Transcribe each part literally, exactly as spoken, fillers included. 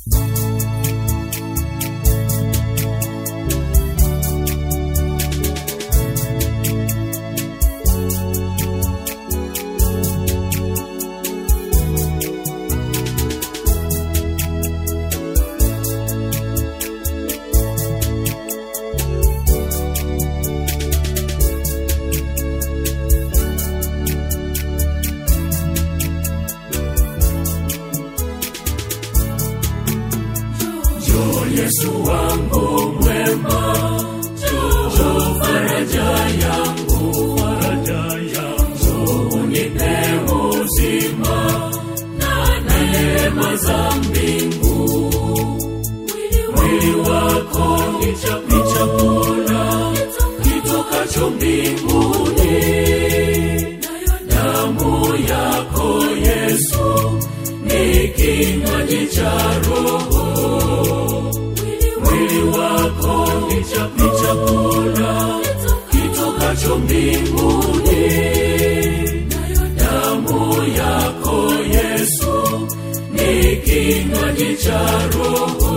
Yesu wangu mwema, njoo faraja yangu, faraja yangu, unipe uzima na neema za mbingu. Mwili wako ni chakula kitokacho mbinguni, damu yako Yesu ni kinywaji cha roho. Mwili wako ni chakula kitokacho mbinguni, damu yako Yesu ni kinywaji cha roho.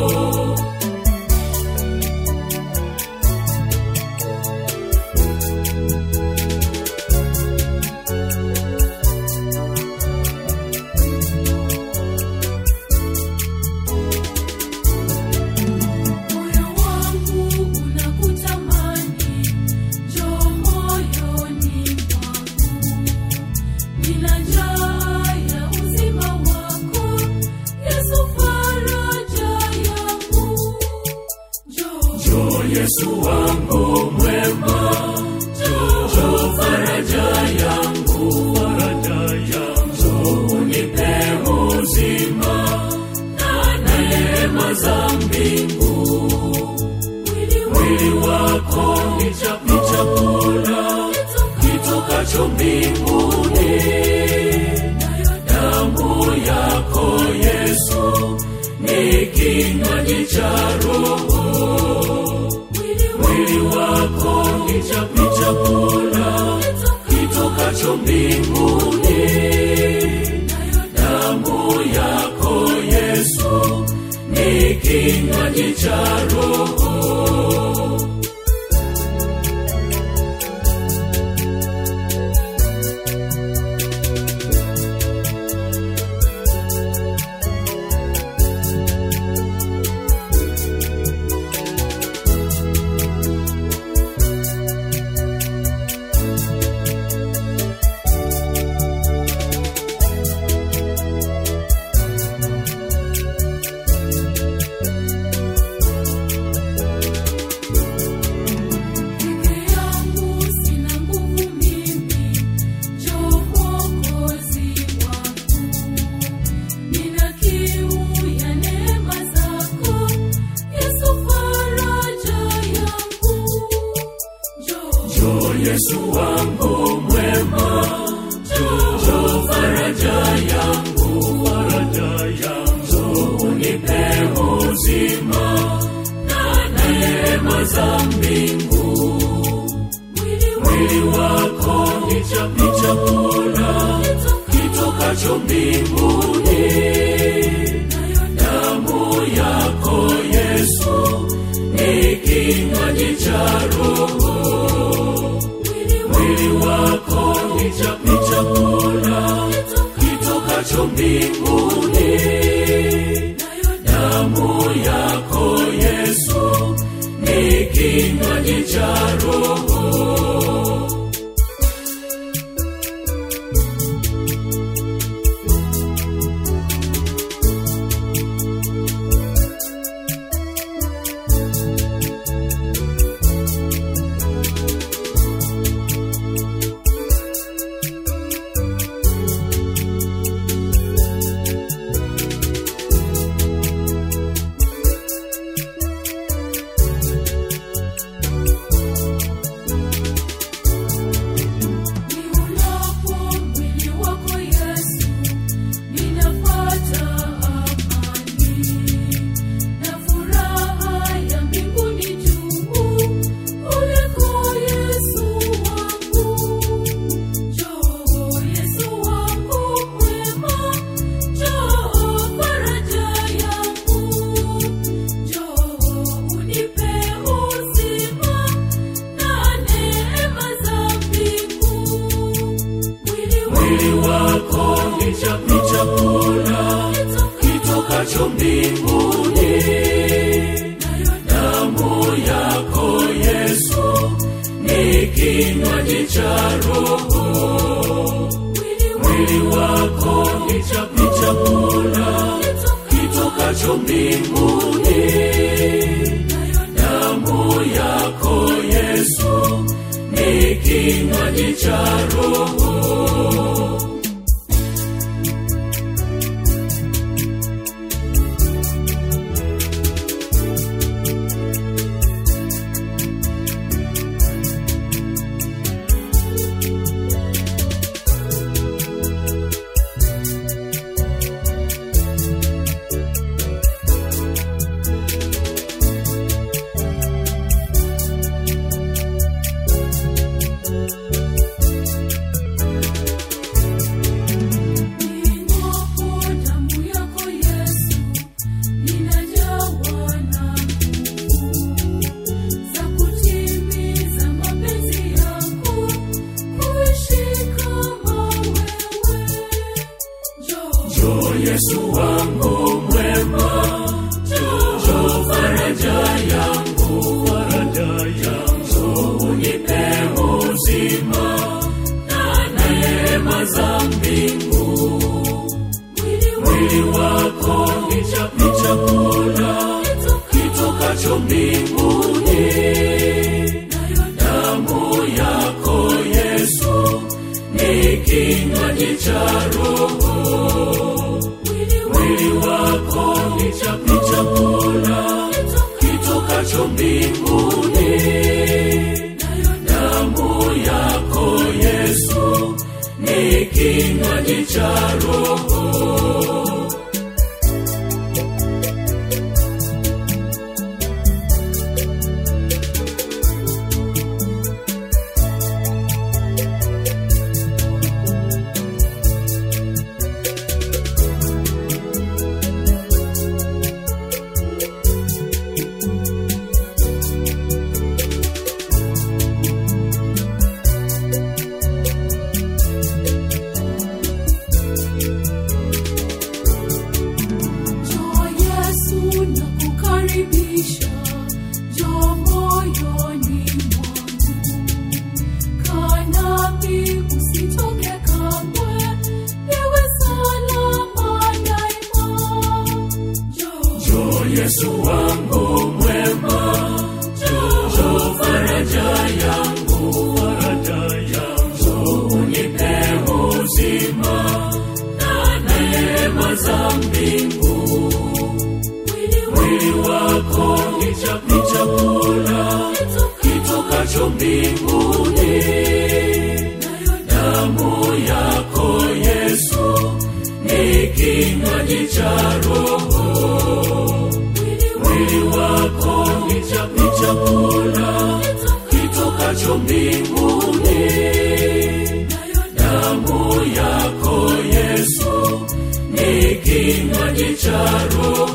Yesu wangu mwema, njoo faraja yangu, faraja yangu, unipe uzima na neema za mbingu. Mwili wako ni chakula kitokacho mbinguni, damu yako Yesu ni kinywaji cha roho. Mwili wako ni chakula kitokacho mbinguni, damu yako Yesu ni kinywaji cha roho. Yesu wangu mwema, njoo faraja yangu, faraja yangu, unipe uzima na neema za mbingu. Mwili wako ni chakula kitokacho mbinguni, damu yako Yesu ni kinywaji cha roho. Mwili wako ni chakula kitokacho mbinguni, damu yako Yesu ni kinywaji cha roho. mbinguni. Damu yako Yesu ni kinywaji cha roho. Mwili wako ni chakula kitokacho mbinguni. Damu yako Yesu ni kinywaji cha roho. Yesu wangu mwema, njoo faraja yangu, faraja yangu, unipe uzima na neema za mbingu. Mwili wako ni chakula kitokacho mbinguni. Damu yako Yesu ni kinywaji cha roho. Mwili wako ni chakula kitokacho mbinguni. Damu yako Yesu ni kinywaji cha roho. Yesu wangu mwema, njoo faraja yangu, faraja yangu, unipe uzima na neema za mbingu. Mwili wako ni chakula kitokacho mbinguni. Damu yako Yesu ni kinywaji cha roho. Mwili wako ni chakula kitokacho mbinguni. Damu yako Yesu ni kinywaji cha roho.